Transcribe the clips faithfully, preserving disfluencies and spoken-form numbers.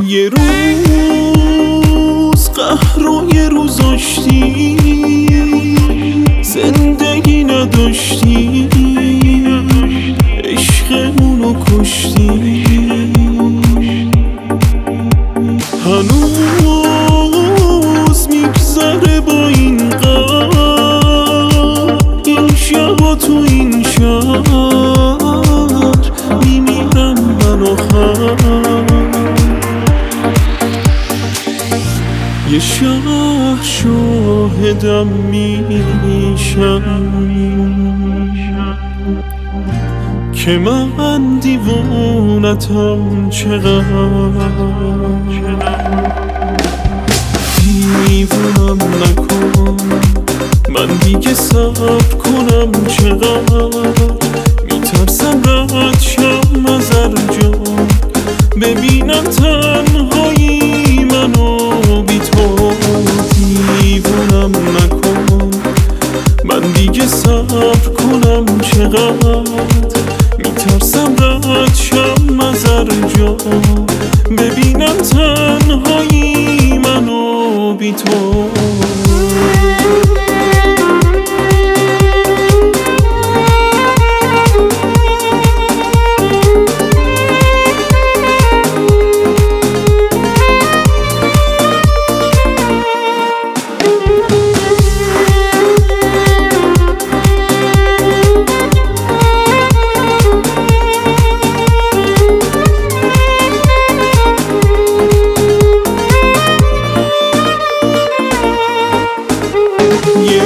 یه روز قهر و یه روز آشتی، زندگی نداشتی، عشقمونو کشتی. هنوز میگذره با این قهر، این شبا تو این شهر میمیرم من آخر. یه شهر شاهدم میشم که من دیوونتم چقدر. دیوونم نکن، من دیگه صبر کنم چقدر. میترسم رد شم از هر جا، ببینم تنهایی منو بی تو. دیوونم نکن، من دیگه صبر کنم چقدر. میترسم رد شم از هر جا، ببینم تنهایی منو بی تو. یه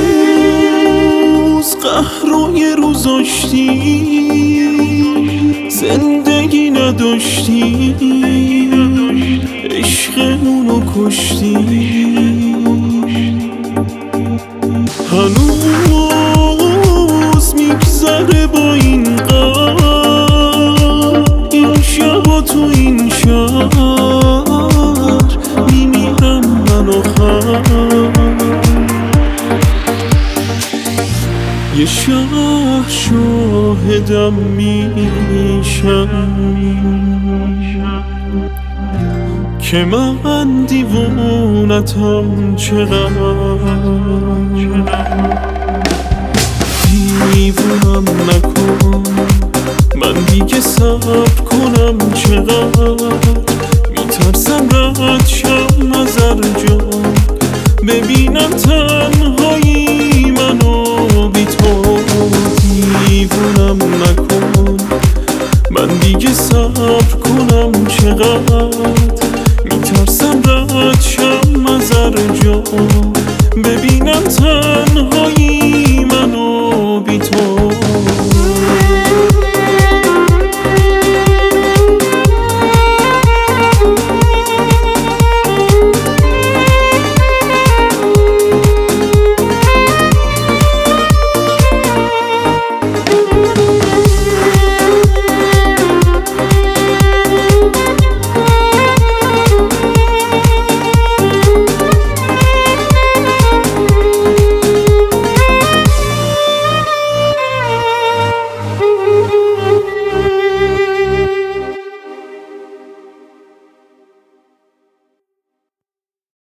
روز قهر و یه روز آشتی، زندگی نداشتی، عشقمونو کشتی. هنوز میگذره با این قهر، این شبا تو این شهر میمیرم من آخر. یه شهر شاهدم میشم که من دیوونتم چقدر. دیوونم نکن، من دیگه صبر کنم چقدر.